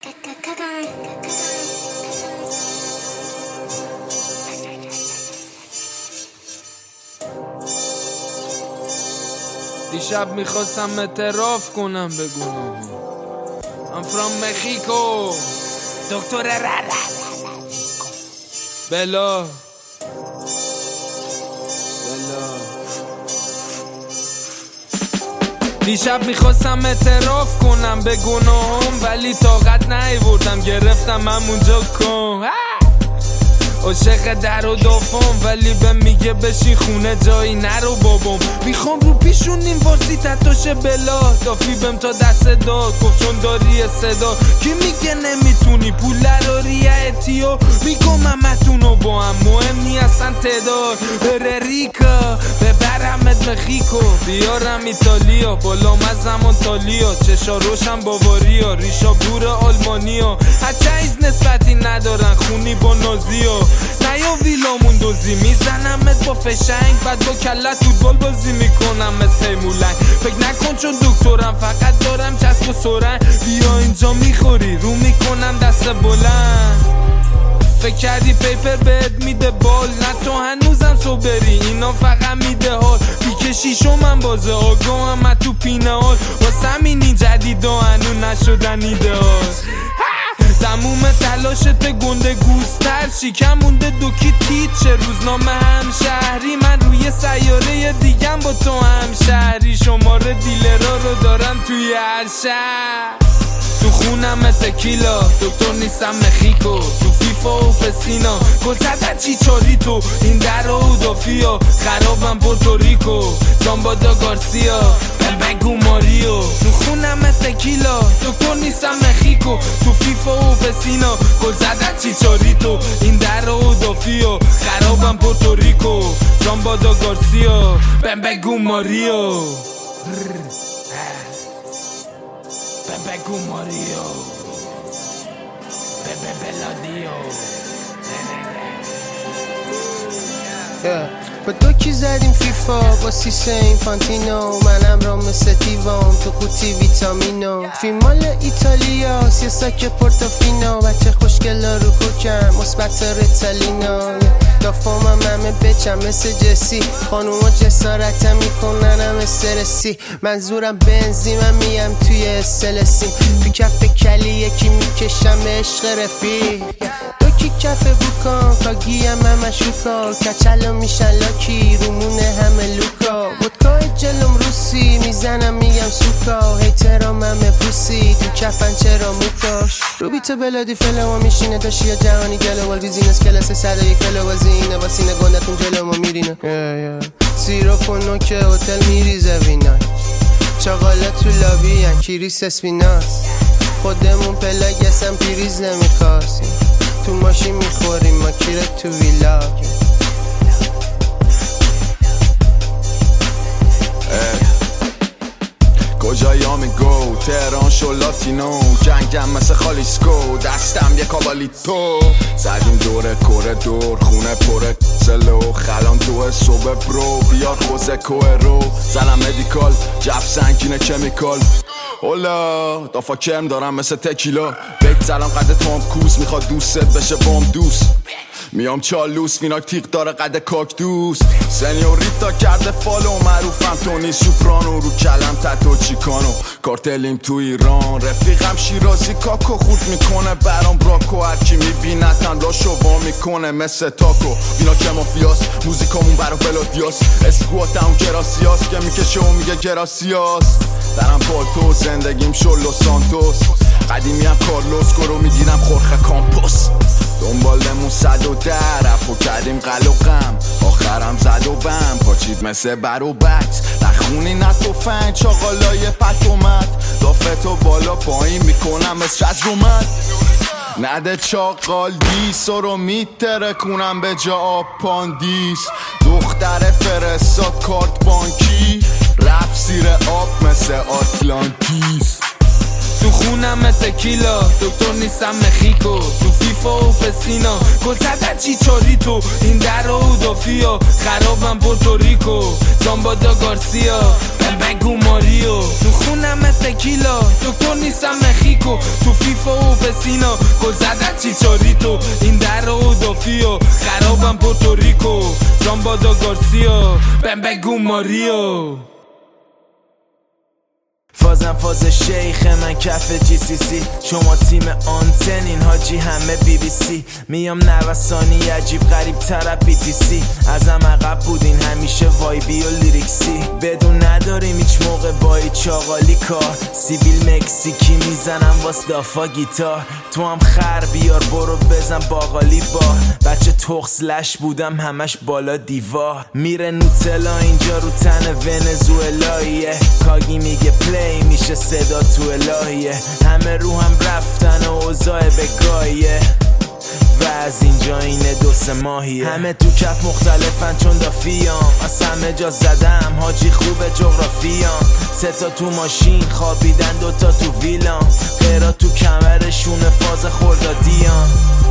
دیشب میخواستم اعتراف کنم به گناهام. I'm from Mexico. دکتر بلا دیشب میخواستم اعتراف کنم به گناهام، ولی طاقت نیاوردم، گرفتم همونجا کن. عاشق در و دافام، ولی به میگه بشین خونه جایی نرو بابام. میخوام رو پیشون این وارسی تتاشه بلا دافی بهم تا دست داد، گفت چون داری صدا. کی میگه نمیتونی پول دراری اتیو، میگم همتونو با هم مهم نی اصلا تعداد. بره ریکا ببرمت مخیکو، بیارم ایتالیا بالام از زمان تالیا. چشا روشن باواریا، ریشا بور آلمانیا. هچه ایز نسبتی ندارن خونی با نازیا. نیا ویلامون دوزی میزنمت با فشنگ، بعد با کلت فوتبال بازی میکنم مثل تیمولنگ. فکر نکن چون دکترم فقط دارم چسب و سرنگ. بیا اینجا میخوری رو میکنم دست بلند. فکر کردی پیپر بهت میده بال، نه تو هنوزم صبری اینا فقط میده حال. بیکشیشو من بازه آگاهم من تو پینه حال، واسه همینی جدیدا هنو نشدن ایدهال. تموم تلاشت گنده گوستر، شیکم مونده دوکی تیچه روزنامه همشهری. من روی سیاره دیگم با تو همشهری، شماره دیلرها رو دارم توی هر شهر. تو خونم تکیلا، دکتر نیستم مخیکو. تو فیفا و پسینا گل زدن چیچاریتو، این در و دافیا خرابم پورتوریکو. زامبادا گارسیا بگو ماریو. تو خونم تکیلا، دکتر نیستم مخیکو. تو فیفا و پسینا گل زدن چیچاریتو، این در و دافیا خرابم پورتوریکو. زامبادا گارسیا بگو ماریو. بگو ماریو بلادیو. با دوکی زدیم فیفا با سیسه اینفانتینو. منم را مثل دیوام تو قوطی ویتامینو. فیلمال ایتالیا سیاساک پورتوفینو. بچه خوشگلا رو کوکم مثبت رتالینو. دافامم همه بچم مثل جسی، خانوما جسارتم میکنن هم استرسی. منظورم بنزی من میم توی استلسیم. تو کف کلی یکی میکشم عشق رفیق. دوکی کف بوکان کاگیم همه شوکا. کچلو میشن لاکی رومونه همه لوکا. ودکای جلوم روسی میزنم میگم سوکا. هیترام همه پوسی تو کفن چرا موکاش. روبیتو بلادی فلو میشینه داشیا جهانی گلوال. بیزینس کلاس 101 فلو وزینه با سینه گندتون جلو ما میرینه. سیروپ و نوکه هتل میریزه وینای. چاقالا تو لابی هن کریس اسپیناس. خودمون پلاگ اسم پیریز نمیخواستیم. تو ماشین میخوریم ما کیره تو ویلا. کجایا میگو تهران شو لاتینو. جنگم مثل خالیسکو دستم یه کابالیتو. زدیم دور کوردور خونه پره سلو. خلان تو صبح برو بیار خوزه کوه رو. زنم مدیکال جف سنگینه کمیکال. اولا دافا کم دارم مثل تکیلا. بیت سلام قد تام کوس میخواد دوست بشه بام دوست. میام چالوس ویناک تیغ داره قد کاکتوس. سنیوریتا کرده فالو معروفم تونی سوپرانو. رو کلم تتو چیکانو کارتلیم تو ایران. رفیقم شیرازی کاکو خورد میکنه برام براکو. هرکی میبینتن راشو وا میکنه مثل تاکو. وینا که مافیاس موزیکامون برا بلادیاس. اسکوات اون کراسیاس که میکشه و میگه گراسیاس. درم پالتو زندگیم شلو سانتوس. قدیمی هم کارلوس کرو میگیرم خورخه کامپوس. دنبالمون 110 رپو کردیم قلقم. آخرم زد و بم پاچید مثل بر و بکس. نخونی نه توفنگ چاقالای پت اومد. دافتو بالا پایین میکنم مثل شز رومد. نده چاقال دیسو رو میترکونم به جا آب پاندیس. دختر فرستاد کارت بانکی. رفت زیر آب مثل آتلانتیس. تو خونم تکیلا، دکتر نیستم مخیکو، تو فیفا و پسینا گل زدن چیچاریتو، این در و دافیا خرابم پورتوریکو، زامبادا گارسیا بگو ماریو. تو خونم تکیلا، دکتر نیستم مخیکو، تو فیفا و پسینا گل زدن چیچاریتو، این در و دافیا خرابم پورتوریکو، زامبادا گارسیا بگو ماریو. فازم فاز شیخ من کف جی سی سی، شما تیم آنتن این حاجی همه بی بی سی. میام نوسانی عجیب غریب تر بی تی سی، ازم عقب بودین همیشه وایبی و لیریکسی، بدون نداریم هیچ موقع با هیچ آقالی کار، سیبیل مکزیکی میزنم واس دافا گیتار، تو هم خر بیار برو بزن باقالی بار، بچه تخصلش بودم همش بالا دیوار، میره نوتلا اینجا رو تن ونزوئلاییه، کاگی میگه پلی میشه صدا تو الهیه، همه رو هم رفتن و اوضاع بگاهیه و از اینجا اینه 2 ماهیه، همه تو کف مختلفن چون دافیام، از همه جا زدم حاجی خوبه جغرافیام، 3 تا تو ماشین خوابیدن 2 تا تو ویلام، غیرا تو کمرشون فاز خوردادیام.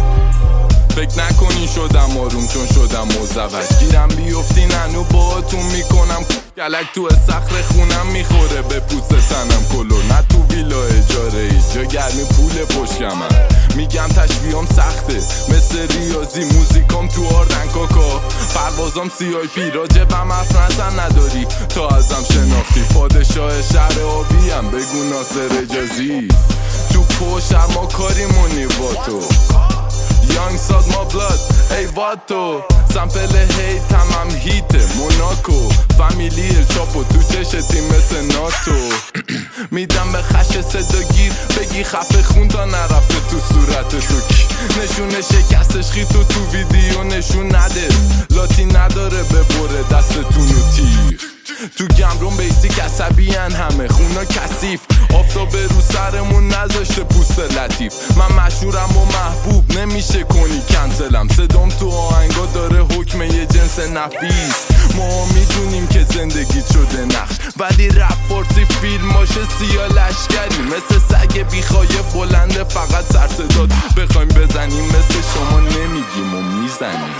فکر نکنین شدم آروم چون شدم مزوج، گیرم بیفتی ننو باهاتون میکنم گلک تو صخر خونم میخوره به پوست تنم کلو، نه تو ویلا اجاره ای جا گرمی پول پشکمم، میگم تشبیهام سخته مثل ریاضی، موزیکام تو آردن کاکا، پروازام سیای پی، راجبم حرف نزن نداری تا ازم شناختی، پادشاه شهر آبیم بگو ناصر اجازی، تو پوشم ما کاریمونی با تو، یانگ ساد ما بلاد ای واتو، سمپل هیت هم هیته موناکو، فامیلی الچاپو تو چشتی مثل ناتو، میدم به خش صداگیر بگی خفه خون تا نرفته تو صورت تو کی، نشونه شکستش خیتو تو ویدیو نشون نده، لاتی نداره ببره دستتون و تیر، تو گمرون بیسیک عصبیان همه خونا کثیف، آفتاب رو سرمون نذاشته پوست لطیف، من مشهورم و محبوب نمیشه کنی کنسلم، صدام تو آهنگا داره حکم یه جنس نفیس، ما میدونیم که زندگی شده نقش، ولی رپ فارسی فیلماشه سیاه لشکری، مثل سگ بیخوایه بلنده فقط سر صدات بخوایم بزنیم، مثل شما نمیگیم و میزنیم.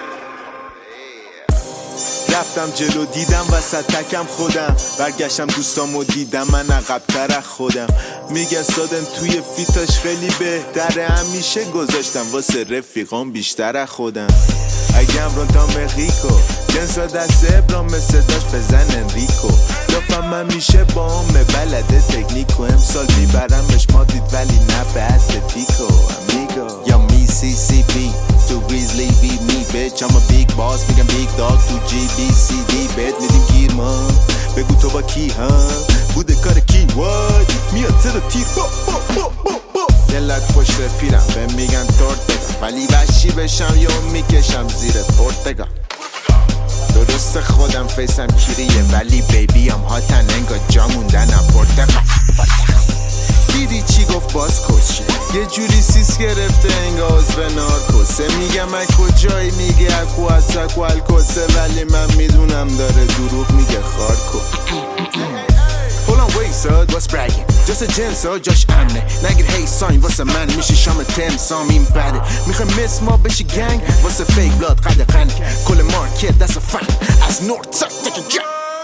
رفتم جلو دیدم وسط تکم خودم، برگشتم دوستامو دیدم من عقب‌تر از خودم، میگن سادن توی فیتاش خیلی بهتره، همیشه گذاشتم واسه رفیقام بیشتر از خودم، اگم رو تا مخیکو جنسا دست ابرام مثل داشت بزن انریکو، لفم من میشه با همه بلده تکنیکو، امسال بیبرمش ما دید ولی نه به اتلتیکو امیگو، یا می سی سی پی تو گریزلی بی می بیچ، I'm a big boss میگم بیگ داگ تو جی بی سی دی، بهت میدیم گیر ما بگو تو با کی هم بوده کار کی وای میاد تر تیر دلت پشت پیرم به میگن تورت بگم، ولی وحشی بشم یا میکشم زیر پرتگاه، درست خودم فیسم کیریه ولی بیبی هم هاتن انگا جا موندنم پرتگاه، دیدی چی گفت باز کشه یه جوری سیس گرفته انگا عضو نارکوسه، میگم من کجایی میگه اکو از اکو الکوسه، ولی من میدونم داره دروغ میگه خارکو. Hold on wait son what's bragging just a جنسا جاش امنه، نگیر هی ساین واسه من میشه شام تمسام این بده، میخوای مثل ما بشی گنگ واسه فیک بلاد قد قنگ، کل مارکت دست فن از نورد ساک تکه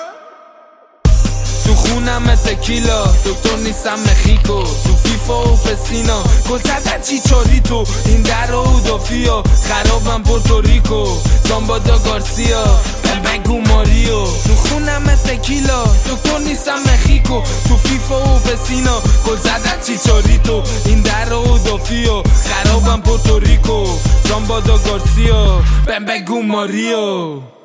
تو خونم تکیلا، دکتر نیستم مخیکو، تو فیفا و پسینا گل زدن چیچاریتو، این در و دافیا خرابم پورتوریکو، زامبادا گارسیا بگو ماریو. تو خونم تکیلا، دکتر نیستم مخیکو، تو فیفا و پسینا گل زدن چیچاریتو، این در و دافیا خرابم پورتوریکو، زامبادا گارسیا بگو ماریو.